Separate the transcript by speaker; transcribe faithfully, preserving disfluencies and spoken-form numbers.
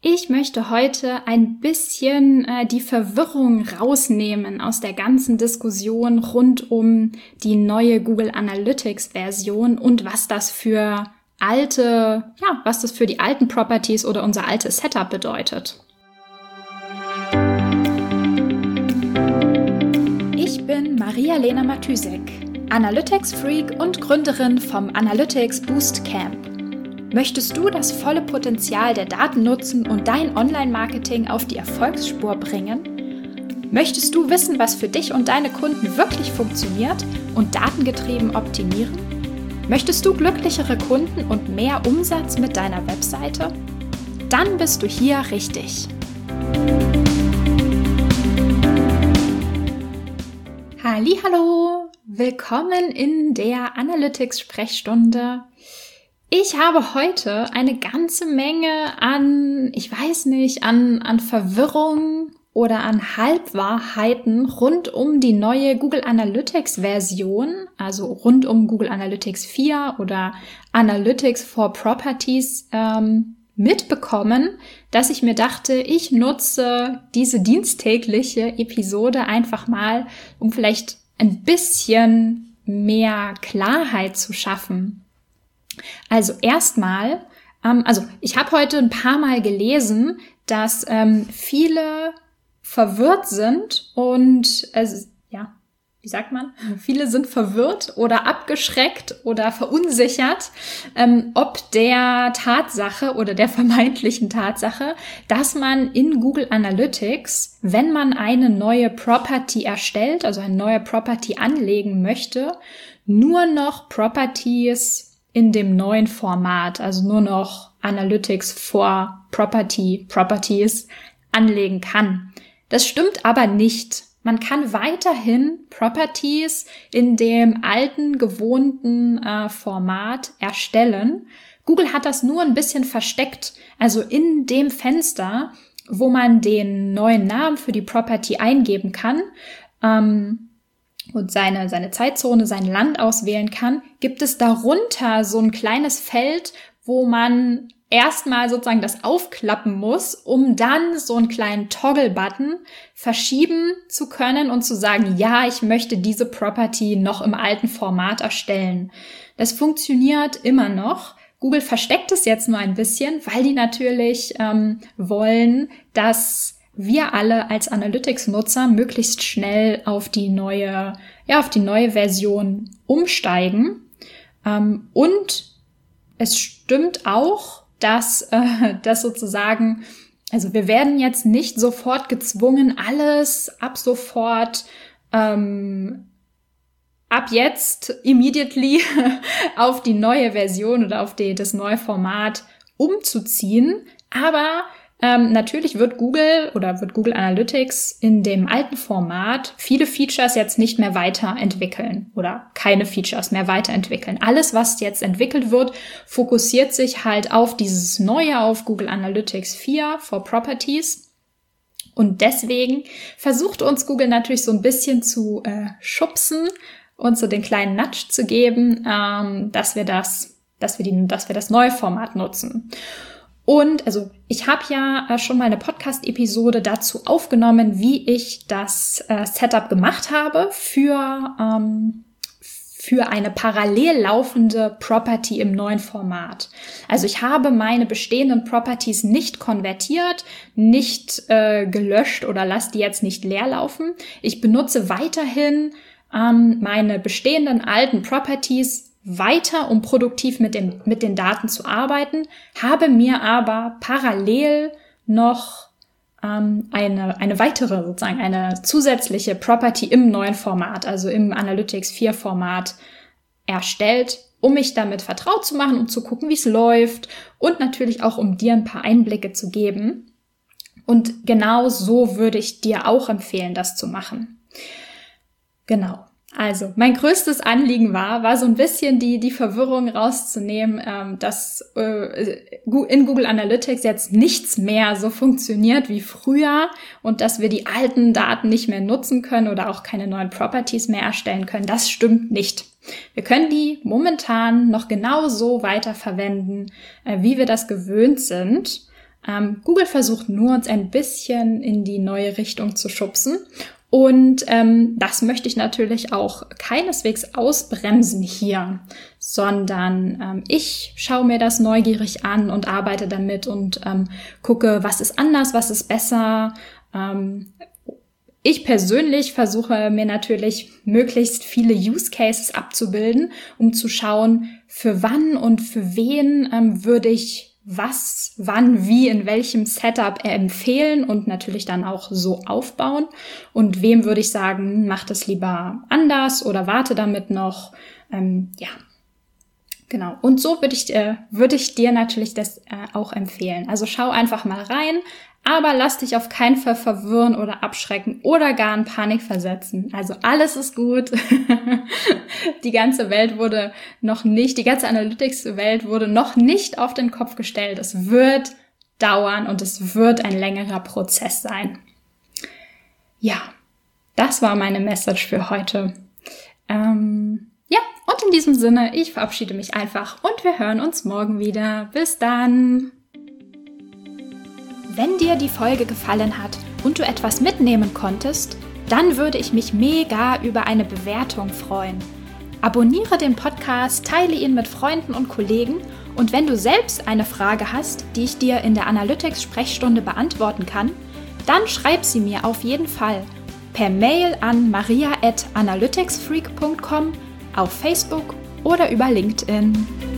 Speaker 1: Ich möchte heute ein bisschen äh, die Verwirrung rausnehmen aus der ganzen Diskussion rund um die neue Google Analytics Version und was das für alte, ja, was das für die alten Properties oder unser altes Setup bedeutet. Ich bin Maria-Lena Matysek, Analytics-Freak und Gründerin vom Analytics Boost Camp. Möchtest du das volle Potenzial der Daten nutzen und dein Online-Marketing auf die Erfolgsspur bringen? Möchtest du wissen, was für dich und deine Kunden wirklich funktioniert und datengetrieben optimieren? Möchtest du glücklichere Kunden und mehr Umsatz mit deiner Webseite? Dann bist du hier richtig. Hallihallo, willkommen in der Analytics-Sprechstunde. Ich habe heute eine ganze Menge an, ich weiß nicht, an, an Verwirrung oder an Halbwahrheiten rund um die neue Google Analytics Version, also rund um Google Analytics vier oder Analytics for Properties ähm, mitbekommen, dass ich mir dachte, ich nutze diese diensttägliche Episode einfach mal, um vielleicht ein bisschen mehr Klarheit zu schaffen. Also erstmal, ähm, also ich habe heute ein paar Mal gelesen, dass ähm, viele verwirrt sind und, also, ja, wie sagt man? Viele sind verwirrt oder abgeschreckt oder verunsichert, ähm, ob der Tatsache oder der vermeintlichen Tatsache, dass man in Google Analytics, wenn man eine neue Property erstellt, also eine neue Property anlegen möchte, nur noch Properties in dem neuen Format, also nur noch Analytics for Property, Properties anlegen kann. Das stimmt aber nicht. Man kann weiterhin Properties in dem alten, gewohnten äh, Format erstellen. Google hat das nur ein bisschen versteckt. Also in dem Fenster, wo man den neuen Namen für die Property eingeben kann, ähm, und seine, seine Zeitzone, sein Land auswählen kann, gibt es darunter so ein kleines Feld, wo man erstmal sozusagen das aufklappen muss, um dann so einen kleinen Toggle-Button verschieben zu können und zu sagen, ja, ich möchte diese Property noch im alten Format erstellen. Das funktioniert immer noch. Google versteckt es jetzt nur ein bisschen, weil die natürlich ähm, wollen, dass wir alle als Analytics-Nutzer möglichst schnell auf die neue, ja, auf die neue Version umsteigen. Ähm, und es stimmt auch, dass, äh, dass sozusagen, also wir werden jetzt nicht sofort gezwungen, alles ab sofort, ähm, ab jetzt, immediately auf die neue Version oder auf die, das neue Format umzuziehen. Aber Ähm, natürlich wird Google oder wird Google Analytics in dem alten Format viele Features jetzt nicht mehr weiterentwickeln oder keine Features mehr weiterentwickeln. Alles, was jetzt entwickelt wird, fokussiert sich halt auf dieses Neue, auf Google Analytics vier for Properties. Und deswegen versucht uns Google natürlich so ein bisschen zu äh, schubsen und so den kleinen Nudge zu geben, ähm, dass wir das, dass wir die, dass wir das neue Format nutzen. Und also ich habe ja äh, schon mal eine Podcast-Episode dazu aufgenommen, wie ich das äh, Setup gemacht habe für ähm, für eine parallel laufende Property im neuen Format. Also ich habe meine bestehenden Properties nicht konvertiert, nicht äh, gelöscht oder lasse die jetzt nicht leer laufen. Ich benutze weiterhin ähm, meine bestehenden alten Properties weiter, um produktiv mit den, mit den Daten zu arbeiten, habe mir aber parallel noch ähm, eine, eine weitere, sozusagen eine zusätzliche Property im neuen Format, also im Analytics vier Format erstellt, um mich damit vertraut zu machen, um zu gucken, wie es läuft und natürlich auch, um dir ein paar Einblicke zu geben. Und genau so würde ich dir auch empfehlen, das zu machen. Genau. Also, mein größtes Anliegen war, war so ein bisschen die die Verwirrung rauszunehmen, ähm, dass äh, in Google Analytics jetzt nichts mehr so funktioniert wie früher und dass wir die alten Daten nicht mehr nutzen können oder auch keine neuen Properties mehr erstellen können. Das stimmt nicht. Wir können die momentan noch genauso weiterverwenden, äh, wie wir das gewöhnt sind. Ähm, Google versucht nur, uns ein bisschen in die neue Richtung zu schubsen. Und ähm, das möchte ich natürlich auch keineswegs ausbremsen hier, sondern ähm, ich schaue mir das neugierig an und arbeite damit und ähm, gucke, was ist anders, was ist besser. Ähm, ich persönlich versuche mir natürlich möglichst viele Use Cases abzubilden, um zu schauen, für wann und für wen ähm, würde ich was, wann, wie, in welchem Setup empfehlen und natürlich dann auch so aufbauen. Und wem würde ich sagen, mach das lieber anders oder warte damit noch. Ähm, ja, genau. Und so würde ich, äh, würde ich dir natürlich das äh, auch empfehlen. Also schau einfach mal rein, aber lass dich auf keinen Fall verwirren oder abschrecken oder gar in Panik versetzen. Also alles ist gut. Die ganze Welt wurde noch nicht, die ganze Analytics-Welt wurde noch nicht auf den Kopf gestellt. Es wird dauern und es wird ein längerer Prozess sein. Ja, das war meine Message für heute. Ähm, ja, und in diesem Sinne, ich verabschiede mich einfach und wir hören uns morgen wieder. Bis dann! Wenn dir die Folge gefallen hat und du etwas mitnehmen konntest, dann würde ich mich mega über eine Bewertung freuen. Abonniere den Podcast, teile ihn mit Freunden und Kollegen und wenn du selbst eine Frage hast, die ich dir in der Analytics-Sprechstunde beantworten kann, dann schreib sie mir auf jeden Fall per Mail an maria at analyticsfreak punkt com, auf Facebook oder über LinkedIn.